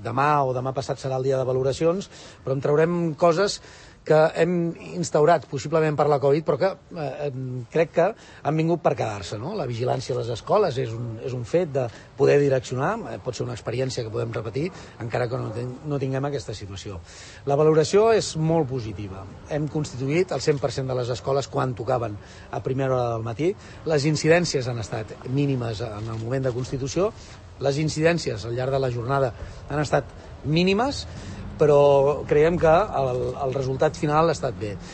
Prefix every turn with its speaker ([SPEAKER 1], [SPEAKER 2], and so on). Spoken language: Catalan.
[SPEAKER 1] demà o demà passat serà el dia de valoracions, però en traurem coses que hem instaurat possiblement per la Covid, però que crec que han vingut per quedar-se, no? La vigilància a les escoles és un fet de poder direccionar, pot ser una experiència que podem repetir, encara que no tinguem aquesta situació. La valoració és molt positiva. Hem constituït el 100% de les escoles quan tocaven a primera hora del matí. Les incidències han estat mínimes en el moment de constitució, les incidències al llarg de la jornada han estat mínimes, però creiem que el resultat final ha estat bé.